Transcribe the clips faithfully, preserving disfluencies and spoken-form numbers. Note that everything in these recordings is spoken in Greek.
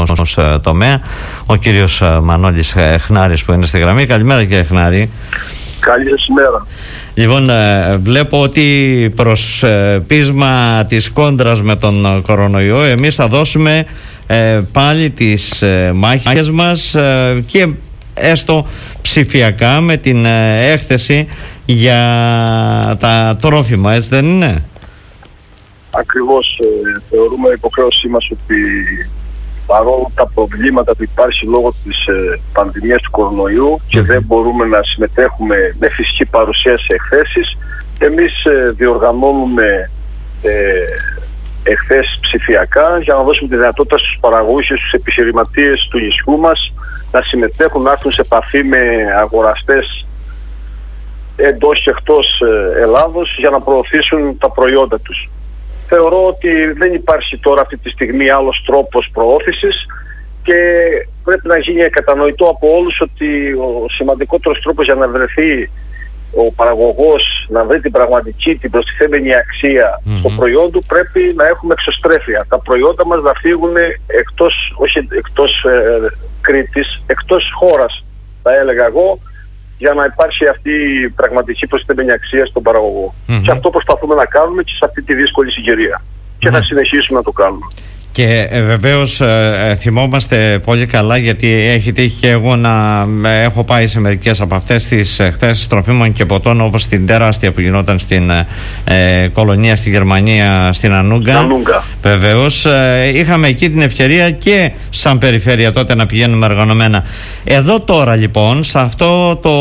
τομέα, ο κύριος Μανώλης Χνάρης που είναι στη γραμμή. Καλημέρα κύριε Χνάρη. Καλή σας ημέρα. Λοιπόν, βλέπω ότι προς πείσμα της κόντρας με τον κορονοϊό εμείς θα δώσουμε πάλι τις μάχες μας και έστω ψηφιακά με την έκθεση για τα τρόφιμα, έτσι δεν είναι? Ακριβώς, ε, θεωρούμε υποχρέωσή μας ότι παρόλο τα προβλήματα που υπάρχει λόγω της ε, πανδημίας του κορονοϊού mm. και δεν μπορούμε να συμμετέχουμε με φυσική παρουσία σε εκθέσεις, εμείς ε, διοργανώνουμε ε, εκθέσεις ψηφιακά για να δώσουμε τη δυνατότητα στους παραγωγούς και στους επιχειρηματίες του νησιού μας να συμμετέχουν, να έρθουν σε επαφή με αγοραστές εντός και εκτός Ελλάδος για να προωθήσουν τα προϊόντα τους. Θεωρώ ότι δεν υπάρχει τώρα αυτή τη στιγμή άλλος τρόπος προώθησης και πρέπει να γίνει κατανοητό από όλους ότι ο σημαντικότερος τρόπος για να βρεθεί ο παραγωγός να βρει την πραγματική, την προστιθέμενη αξία mm-hmm. στο προϊόν του, πρέπει να έχουμε εξωστρέφεια. Τα προϊόντα μας να φύγουν εκτός, όχι εκτός ε, Κρήτης, εκτός χώρας, θα έλεγα εγώ, για να υπάρχει αυτή η πραγματική προστιθέμενη αξία στον παραγωγό. Mm-hmm. Και αυτό προσπαθούμε να κάνουμε και σε αυτή τη δύσκολη συγκυρία. Και mm-hmm. θα συνεχίσουμε να το κάνουμε. Και ε, βεβαίως ε, θυμόμαστε πολύ καλά, γιατί έχει τύχει και εγώ να ε, έχω πάει σε μερικές από αυτές τις εκθέσεις τροφίμων και ποτών, όπως την τεράστια που γινόταν στην ε, κολονία στη Γερμανία, στην Ανούγκα. Ανούγκα. Βεβαίως ε, είχαμε εκεί την ευκαιρία και σαν περιφέρεια τότε να πηγαίνουμε οργανωμένα. Εδώ τώρα λοιπόν σε, αυτό το,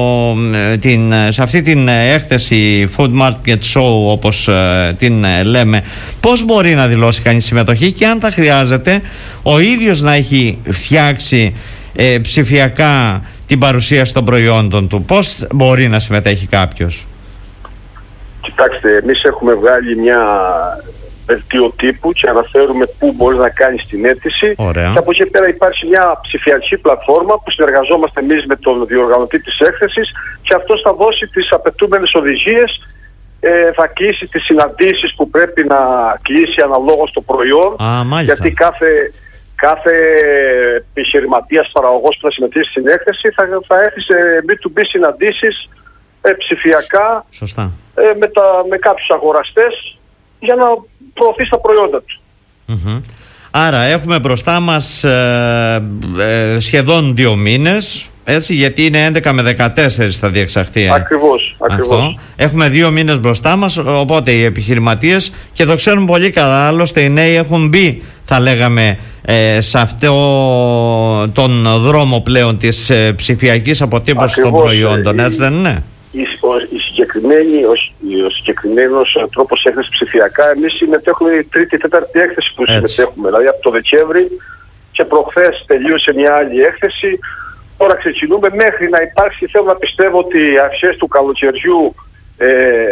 ε, την, σε αυτή την έκθεση Food Market Show, όπως ε, την ε, λέμε, πώς μπορεί να δηλώσει κανείς συμμετοχή και αν τα χρειάζεται ο ίδιος να έχει φτιάξει ε, ψηφιακά την παρουσίαση των προϊόντων του? Πώς μπορεί να συμμετέχει κάποιος? Κοιτάξτε, εμείς έχουμε βγάλει μια δελτίο τύπου και αναφέρουμε πού μπορείς να κάνεις την αίτηση. Ωραία. Και από εκεί πέρα υπάρχει μια ψηφιακή πλατφόρμα που συνεργαζόμαστε εμείς με τον διοργανωτή της έκθεσης και αυτός θα δώσει τις απαιτούμενες οδηγίες. Ε, θα κλείσει τις συναντήσεις που πρέπει να κλείσει αναλόγως το προϊόν. Α, γιατί κάθε, κάθε επιχειρηματίας παραγωγός που θα συμμετέχει στην έκθεση θα, θα έρθει σε μπι του μπι συναντήσεις ε, ψηφιακά. Σωστά. Ε, με, τα, με κάποιους αγοραστές για να προωθήσει τα προϊόντα του. Mm-hmm. Άρα έχουμε μπροστά μας ε, ε, σχεδόν δύο μήνες, έτσι, γιατί είναι έντεκα με δεκατέσσερα θα διεξαχθεί. Ακριβώς, ακριβώς. Αυτό. Έχουμε δύο μήνες μπροστά μας, οπότε οι επιχειρηματίες, και το ξέρουν πολύ καλά, άλλωστε οι νέοι έχουν μπει, θα λέγαμε, ε, σε αυτό τον δρόμο πλέον της ε, ψηφιακής αποτύπωσης των προϊόντων, έτσι δεν είναι? Η, ο, η συγκεκριμένη, ο, ο συγκεκριμένος τρόπος έκθεσης ψηφιακά, εμείς συμμετέχουμε η τρίτη, τέταρτη έκθεση που έτσι συμμετέχουμε, δηλαδή από το Δεκέμβρη, και προχθές τελείωσε μια άλλη έκθεση. Τώρα ξεκινούμε μέχρι να υπάρξει, θέλω να πιστεύω ότι αρχές του καλοκαιριού ε,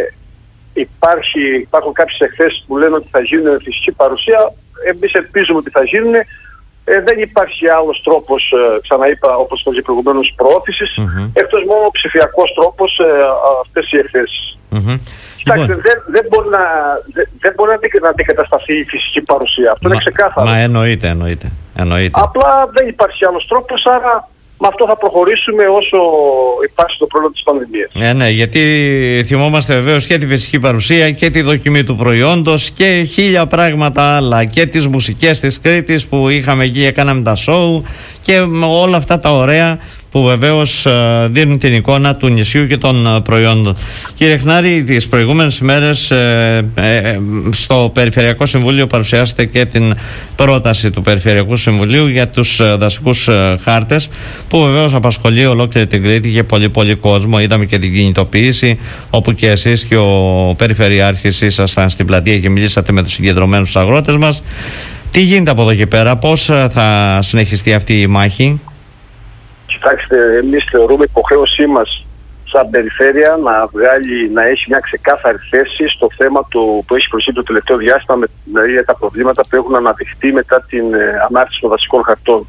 υπάρχει, υπάρχουν κάποιες εκθέσεις που λένε ότι θα γίνουν με φυσική παρουσία. Εμείς ελπίζουμε ότι θα γίνουν. Ε, δεν υπάρχει άλλος τρόπος, ε, ξαναείπα, όπως είπα και προηγουμένως, προώθησης, mm-hmm. εκτός μόνο ο ψηφιακός τρόπος ε, αυτές οι εκθέσεις. Mm-hmm. Κοιτάξτε, λοιπόν, δεν, δεν μπορεί, να, δεν, δεν μπορεί να αντικατασταθεί η φυσική παρουσία. Αυτό μα, είναι ξεκάθαρο. Μα εννοείται, εννοείται, εννοείται. Απλά δεν υπάρχει άλλος τρόπος, άρα με αυτό θα προχωρήσουμε όσο υπάρχει το πρόβλημα της πανδημίας. Ε, ναι, γιατί θυμόμαστε βεβαίως και τη φυσική παρουσία και τη δοκιμή του προϊόντος και χίλια πράγματα άλλα, και τις μουσικές της Κρήτης που είχαμε εκεί και κάναμε τα σόου και όλα αυτά τα ωραία που βεβαίως ε, δίνουν την εικόνα του νησιού και των ε, προϊόντων. Κύριε Χνάρη, τις προηγούμενες ημέρες ε, ε, στο Περιφερειακό Συμβούλιο παρουσιάσετε και την πρόταση του Περιφερειακού Συμβουλίου για τους ε, δασικούς ε, χάρτες, που βεβαίως απασχολεί ολόκληρη την Κρήτη και πολύ πολύ κόσμο. Είδαμε και την κινητοποίηση, όπου και εσείς και ο Περιφερειάρχης ήσασταν στην πλατεία και μιλήσατε με τους συγκεντρωμένους αγρότες μας. Τι γίνεται από εδώ και πέρα, πώς θα συνεχιστεί αυτή η μάχη? Κοιτάξτε, εμείς θεωρούμε υποχρέωσή μας σαν περιφέρεια να βγάλει, να έχει μια ξεκάθαρη θέση στο θέμα του, που έχει προσύγει το τελευταίο διάστημα, με, δηλαδή τα προβλήματα που έχουν αναδειχθεί μετά την ε, ανάρτηση των δασικών χαρτών.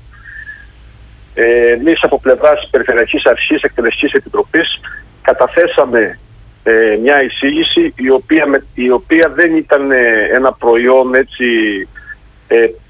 Ε, εμείς από πλευράς Περιφερειακής Αρχής Εκτελεστικής Επιτροπής καταθέσαμε ε, μια εισήγηση η οποία, με, η οποία δεν ήταν ε, ένα προϊόν έτσι, ε,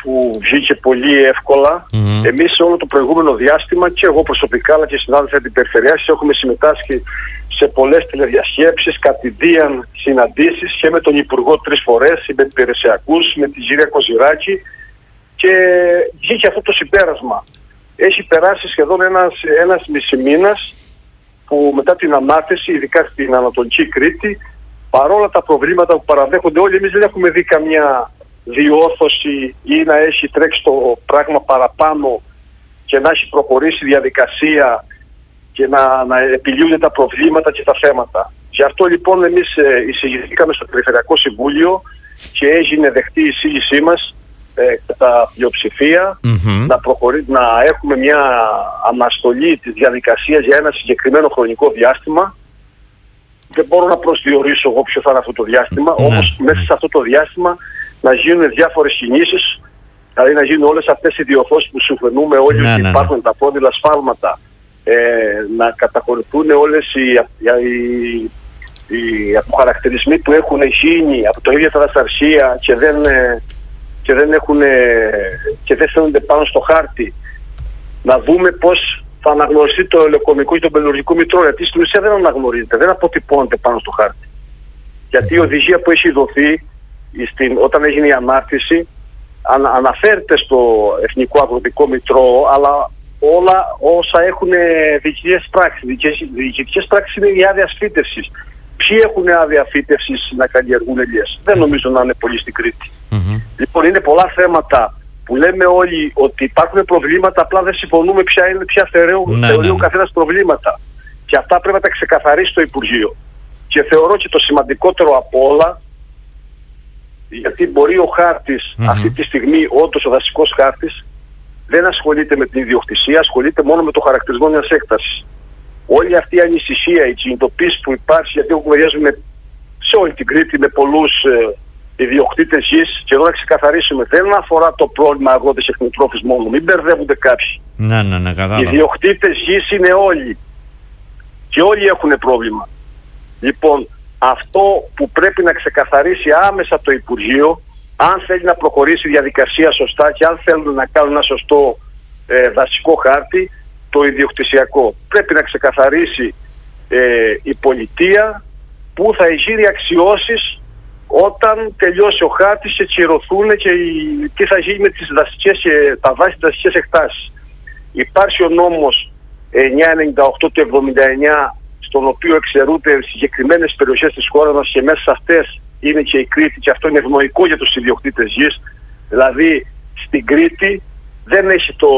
που βγήκε πολύ εύκολα. Mm-hmm. Εμείς όλο το προηγούμενο διάστημα, και εγώ προσωπικά αλλά και συνάδελφοι την Περιφερειάς, έχουμε συμμετάσχει σε πολλές τηλεδιασκέψεις, κατηδίαν συναντήσεις και με τον Υπουργό τρεις φορές, με υπηρεσιακούς, με τη Γύρια Κοζηράκη, και βγήκε αυτό το συμπέρασμα. Έχει περάσει σχεδόν ένας, ένας μισή μήνας που μετά την ανάθεση, ειδικά στην Ανατολική Κρήτη, παρόλα τα προβλήματα που παραδέχονται όλοι, εμείς δεν έχουμε δει καμιά διόρθωση ή να έχει τρέξει το πράγμα παραπάνω και να έχει προχωρήσει η διαδικασία και να, να επιλύονται τα προβλήματα και τα θέματα. Γι' αυτό λοιπόν εμείς ε, εισηγηθήκαμε στο Περιφερειακό Συμβούλιο και έγινε δεχτή η εισήγησή μας ε, κατά πλειοψηφία mm-hmm. να, προχωρεί, να έχουμε μια αναστολή της διαδικασίας για ένα συγκεκριμένο χρονικό διάστημα. Δεν μπορώ να προσδιορίσω εγώ ποιο θα είναι αυτό το διάστημα, mm-hmm. όμως μέσα σε αυτό το διάστημα να γίνουν διάφορες κινήσεις, δηλαδή να γίνουν όλες αυτές οι διορθώσεις που συμφωνούμε όλοι ότι mm-hmm. υπάρχουν τα πρόδειλα σφάλματα, ε, να καταχωρηθούν όλες οι, οι, οι αποχαρακτηρισμοί που έχουν γίνει από το ίδιο τα δασταρσία και δεν, και δεν, έχουν, και δεν φαίνονται πάνω στο χάρτη. Να δούμε πώς θα αναγνωριστεί το ελαιοκομικό και το πελουργικό μητρό, γιατί στην ουσία δεν αναγνωρίζεται, δεν αποτυπώνεται πάνω στο χάρτη. Γιατί η οδηγία που έχει δοθεί στην, όταν έγινε η ανάρτηση ανα, αναφέρεται στο Εθνικό Αγροτικό Μητρό, αλλά όλα όσα έχουν διοικητικές πράξεις. Διοικητικές πράξεις είναι η άδεια φύτευσης. Ποιοι έχουν άδεια φύτευσης να καλλιεργούν ελιές? Δεν νομίζω να είναι πολλοί στην Κρήτη. Mm-hmm. Λοιπόν, είναι πολλά θέματα που λέμε όλοι ότι υπάρχουν προβλήματα, απλά δεν συμφωνούμε ποια είναι, ποια θεωρεί ναι, ναι, ναι. ο καθένας προβλήματα. Και αυτά πρέπει να τα ξεκαθαρίσει το Υπουργείο. Και θεωρώ και το σημαντικότερο από όλα, γιατί μπορεί ο χάρτης mm-hmm. αυτή τη στιγμή, όντως ο δασικός χάρτης, δεν ασχολείται με την ιδιοκτησία, ασχολείται μόνο με το χαρακτηρισμό μιας έκτασης. Όλη αυτή η ανησυχία, η κινητοποίηση που υπάρχει, γιατί εγώ κουβεντιάζουμε σε όλη την Κρήτη με πολλούς ε, ιδιοκτήτες γης, και εδώ να ξεκαθαρίσουμε, δεν αφορά το πρόβλημα αγρότες εχμητρόφης μόνο, μην μπερδεύονται κάποιοι. Ναι, ναι, ναι, κατάλαβα. Οι ιδιοκτήτες γης είναι όλοι και όλοι έχουν πρόβλημα. Λοιπόν, αυτό που πρέπει να ξεκαθαρίσει άμεσα το Υπουργείο, αν θέλει να προχωρήσει η διαδικασία σωστά και αν θέλουν να κάνουν ένα σωστό ε, δασικό χάρτη, το ιδιοκτησιακό, πρέπει να ξεκαθαρίσει ε, η πολιτεία που θα εγείρει αξιώσεις όταν τελειώσει ο χάρτης και τσιρωθούν και η, τι θα γίνει με τις δασικές και τα βάση δασικές εκτάσεις. Υπάρχει ο νόμος εννιακόσια ενενήντα οκτώ του εβδομήντα εννιά, στον οποίο εξαιρούνται συγκεκριμένες περιοχές της χώρας μας και μέσα σε αυτές είναι και η Κρήτη, και αυτό είναι ευνοϊκό για τους ιδιοκτήτες γης. Δηλαδή στην Κρήτη δεν έχει το,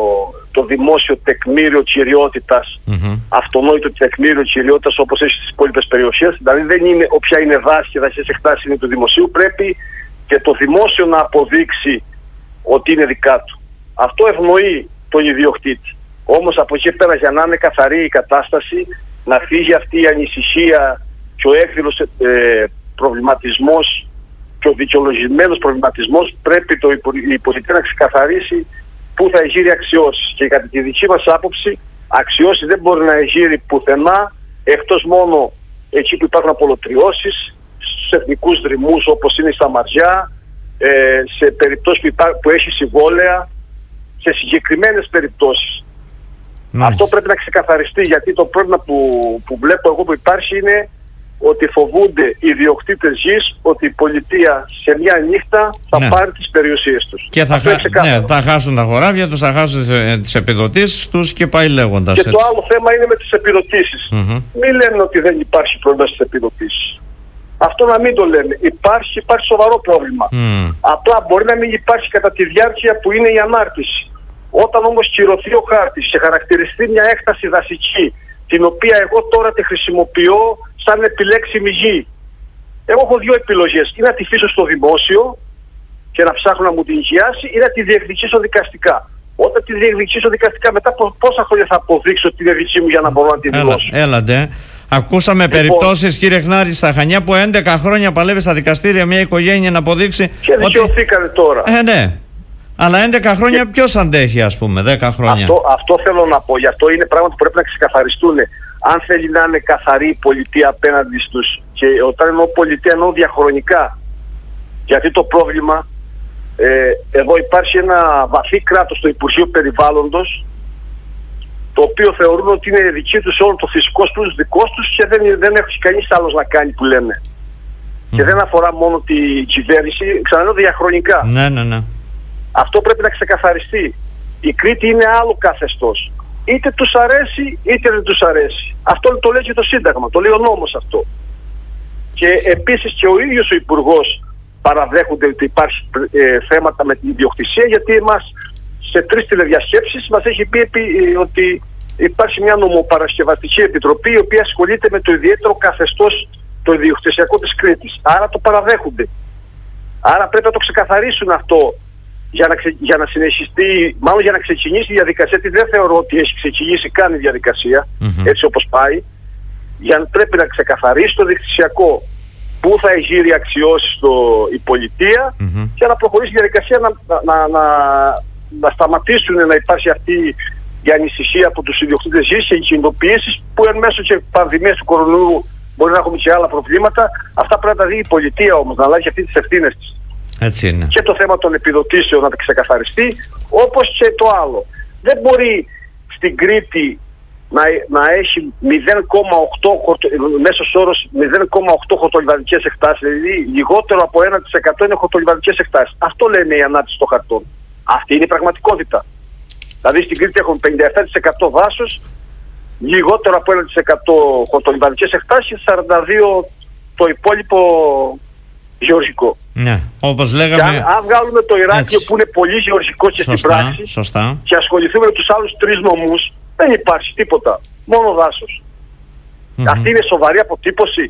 το δημόσιο τεκμήριο κυριότητας, mm-hmm. αυτονόητο τεκμήριο κυριότητας όπως έχει στις υπόλοιπες περιοχές. Δηλαδή δεν είναι όποια είναι δάση και δασικές εκτάσεις είναι του δημοσίου, πρέπει και το δημόσιο να αποδείξει ότι είναι δικά του. Αυτό ευνοεί τον ιδιοκτήτη. Όμως από εκεί πέρα, για να είναι καθαρή η κατάσταση, να φύγει αυτή η ανησυχία και ο έκδηλος ε, προβληματισμός και ο δικαιολογημένος προβληματισμός, πρέπει το, η πολιτεία να ξεκαθαρίσει πού θα εγείρει αξιώσεις. Και κατά τη δική μας άποψη, αξιώσεις δεν μπορεί να εγείρει πουθενά, εκτός μόνο εκεί που υπάρχουν απολωτριώσεις, στους εθνικούς δρυμούς όπως είναι η Σταμαριά, ε, σε περιπτώσεις που, υπά, που έχει συμβόλαια, σε συγκεκριμένες περιπτώσεις. Μάλιστα. Αυτό πρέπει να ξεκαθαριστεί, γιατί το πρόβλημα που, που βλέπω εγώ που υπάρχει είναι ότι φοβούνται οι ιδιοκτήτες γης ότι η πολιτεία σε μια νύχτα θα ναι. πάρει τις περιουσίες τους. Και θα, χα... ναι, θα χάσουν τα χωράφια τους, θα χάσουν τις επιδοτήσεις τους και πάει λέγοντας. Και έτσι. Το άλλο θέμα είναι με τις επιδοτήσεις. Mm-hmm. Μην λένε ότι δεν υπάρχει πρόβλημα στις επιδοτήσεις. Αυτό να μην το λέμε. Υπάρχει, υπάρχει σοβαρό πρόβλημα. Mm. Απλά μπορεί να μην υπάρχει κατά τη διάρκεια που είναι η ανάρτηση. Όταν όμως κυρωθεί ο χάρτης και χαρακτηριστεί μια έκταση δασική, την οποία εγώ τώρα τη χρησιμοποιώ σαν επιλέξιμη γη. Εγώ έχω δύο επιλογές. Ή να τη αφήσω στο δημόσιο και να ψάχνω να μου την οικειάσει, ή να τη διεκδικήσω δικαστικά. Όταν τη διεκδικήσω δικαστικά, μετά από πόσα χρόνια θα αποδείξω ότι είναι δική μου για να μπορώ να τη δηλώσω? Έλα, έλατε. Ακούσαμε λοιπόν, περιπτώσεις, κύριε Χνάρη, στα Χανιά που έντεκα χρόνια παλεύει στα δικαστήρια μια οικογένεια να αποδείξει. Και δικαιωθήκανε ότι... τώρα. Ε, ναι. Αλλά έντεκα χρόνια και... ποιος αντέχει, ας πούμε, δέκα χρόνια. Αυτό, αυτό θέλω να πω. Γι' αυτό είναι πράγματα που πρέπει να ξεκαθαριστούν. Αν θέλει να είναι καθαρή η πολιτεία απέναντι στους, και όταν εννοώ πολιτεία εννοώ διαχρονικά. Γιατί το πρόβλημα Ε, εδώ υπάρχει ένα βαθύ κράτος στο Υπουργείο Περιβάλλοντος, το οποίο θεωρούν ότι είναι δική τους όλο το φυσικό πλούτος δικός τους και δεν, δεν έχει κανείς άλλος να κάνει, που λένε. Mm. Και δεν αφορά μόνο την κυβέρνηση, ξαναλέω διαχρονικά. Ναι, ναι, ναι. Αυτό πρέπει να ξεκαθαριστεί. Η Κρήτη είναι άλλο καθεστώς. Είτε τους αρέσει είτε δεν τους αρέσει. Αυτό το λέει και το Σύνταγμα, το λέει ο νόμος αυτό. Και επίσης και ο ίδιος ο Υπουργός παραδέχονται ότι υπάρχει ε, θέματα με την ιδιοκτησία, γιατί εμάς σε τρεις τηλεδιασκέψεις μας έχει πει ε, ότι υπάρχει μια νομοπαρασκευαστική επιτροπή η οποία ασχολείται με το ιδιαίτερο καθεστώς το ιδιοκτησιακό της Κρήτης. Άρα το παραδέχονται. Άρα πρέπει να το ξεκαθαρίσουν αυτό για να, ξε, για να συνεχιστεί, μάλλον για να ξεκινήσει η διαδικασία, γιατί δεν θεωρώ ότι έχει ξεκινήσει καν η διαδικασία, mm-hmm. έτσι όπως πάει. Για να πρέπει να ξεκαθαρίσει το διοκτησιακό πού θα εγείρει αξιώσεις στο, η πολιτεία mm-hmm. και να προχωρήσει η διαδικασία να, να, να, να σταματήσουν να υπάρχει αυτή η ανησυχία από τους ιδιοκτήτες γης και οι κινητοποιήσεις που εν μέσω και πανδημίας του κορονοϊού μπορεί να έχουμε και άλλα προβλήματα. Αυτά πρέπει να τα δει η πολιτεία όμως, να λάβει αυτή τις ευθύνες της. Έτσι είναι. Και το θέμα των επιδοτήσεων να ξεκαθαριστεί, όπως και το άλλο. Δεν μπορεί στην Κρήτη να, να έχει μηδέν κόμμα οκτώ μέσος όρος μηδέν κόμμα οκτώ χορτολιβαδικές εκτάσεις, δηλαδή λιγότερο από ένα τοις εκατό είναι χορτολιβαδικές εκτάσεις. Αυτό λένε οι ανάρτηση των χαρτών. Αυτή είναι η πραγματικότητα. Δηλαδή στην Κρήτη έχουν πενήντα επτά τοις εκατό δάσος, λιγότερο από ένα τοις εκατό χορτολιβαδικές εκτάσεις και σαράντα δύο τοις εκατό το υπόλοιπο γεωργικό. Ναι, όπως λέγαμε. Και αν, αν βγάλουμε το Ηράκλειο που είναι πολύ γεωργικό και σωστά, στην πράξη σωστά. και ασχοληθούμε με τους άλλους τρεις νομούς, δεν υπάρχει τίποτα. Μόνο δάσος. Mm-hmm. Αυτή είναι σοβαρή αποτύπωση.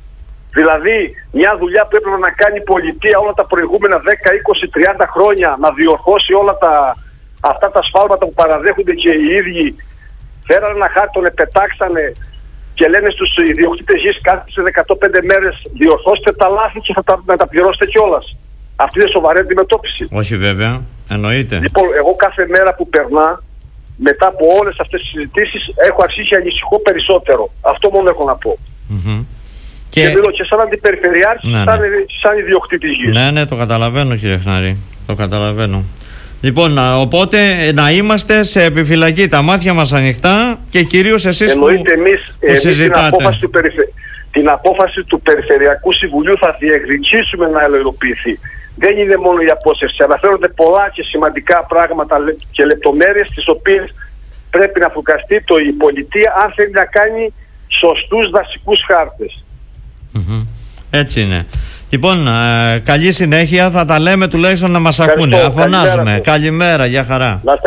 Δηλαδή μια δουλειά που έπρεπε να κάνει η πολιτεία όλα τα προηγούμενα δέκα, είκοσι, τριάντα χρόνια, να διορθώσει όλα τα, αυτά τα σφάλματα που παραδέχονται και οι ίδιοι, φέρανε ένα χάρτη, τον επετάξανε και λένε στους ιδιοκτήτες γης κάθε σε εκατόν πέντε μέρες διορθώστε τα λάθη και θα τα, να τα πληρώσετε κιόλας. Αυτή είναι σοβαρή αντιμετώπιση. Όχι βέβαια, εννοείται. Λοιπόν, εγώ κάθε μέρα που περνά, μετά από όλες αυτές τις συζητήσεις, έχω αρχίσει και ανησυχώ περισσότερο. Αυτό μόνο έχω να πω. Mm-hmm. Και, και μιλώ και σαν αντιπεριφερειάρχης, ναι, σαν, ναι. σαν ιδιοκτήτης γης. Ναι, ναι, το καταλαβαίνω κύριε Χνάρη. Το καταλαβαίνω. Λοιπόν, οπότε να είμαστε σε επιφυλακή, τα μάτια μας ανοιχτά και κυρίως εσείς που, Εννοείται εμείς, που εμείς συζητάτε. Την απόφαση, του περιφε... την απόφαση του Περιφερειακού Συμβουλίου θα διεκδικήσουμε να ελευθερωποιηθεί. Δεν είναι μόνο η απόσυρση. Αναφέρονται πολλά και σημαντικά πράγματα και λεπτομέρειες τις οποίες πρέπει να φουκαστεί το η πολιτεία αν θέλει να κάνει σωστούς δασικούς χάρτες. Mm-hmm. Έτσι είναι. Λοιπόν, ε, καλή συνέχεια. Θα τα λέμε τουλάχιστον να μας ακούνε. Αφωνάζουμε. Καλημέρα, για χαρά.